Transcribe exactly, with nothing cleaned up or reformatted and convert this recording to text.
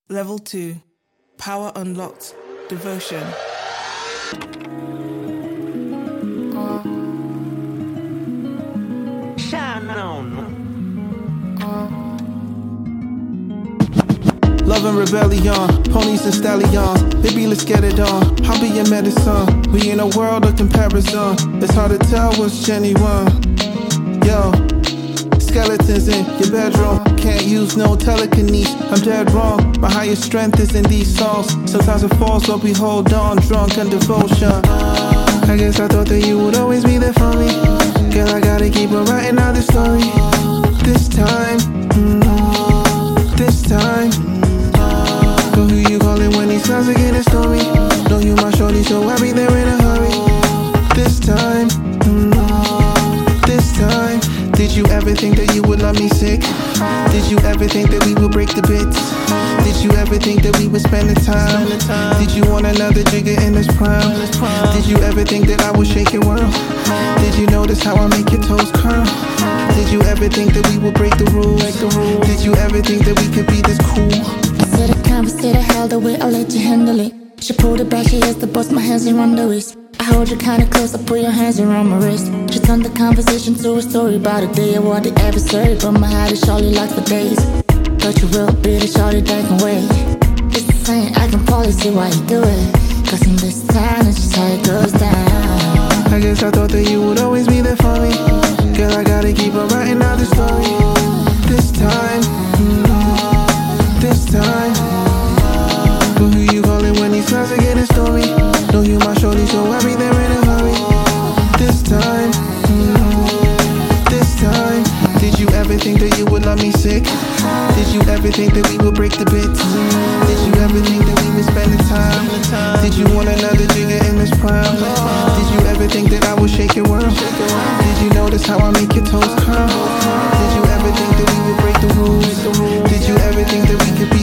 Level two. Power unlocked. Devotion. Shine on. Love and rebellion, ponies and stallions. Baby, let's get it on. I'll be your medicine. We in a world of comparison. It's hard to tell what's genuine. Yo, skeletons in your bedroom. Can't use no telekinesis. I'm dead wrong. My highest strength is in these songs. Sometimes it falls, but we hold on, drunk on devotion. I guess I thought that you would always be there for me. Girl, I gotta keep on writing out this story. This time, mm, this time. So who you calling when these clouds are getting stormy? Know you my shorty, so I'll be there in a hurry. This time, mm, this time. Did you ever think that you would love me sick? Did you ever think that we would break the bits? Did you ever think that we would spend the time? Did you want another jigger in this prime? Did you ever think that I would shake your world? Did you notice how I make your toes curl? Did you ever think that we would break the rules? Did you ever think that we could be this cool? Said I can't, said I held the way, I'll let you handle it. She pulled it back, she has to bust my hands and run the waist. I hold you kinda close, I put your hands around my wrist. She turned the conversation to a story about a day I was the adversary, but my heart is surely locked for days. Thought you will be the shorty that can wait. It's the same, I can probably see why you do it. Cause in this time, it's just how it goes down. I guess I thought that you would always be there for me. Girl, I gotta keep on writing out the story. This time, mm, this time. But who you calling when these clouds are getting stormy? Know you my shorty, so I'll be there in a hurry. This time, mm, this time. Did you ever think that you would love me sick? Did you ever think that we would break the bits? Did you ever think that we would spend the time? Did you want another jigger in this prime? Did you ever think that I would shake your world? Did you notice how I make your toes curl? Did you ever think that we would break the rules? Did you ever think that we could be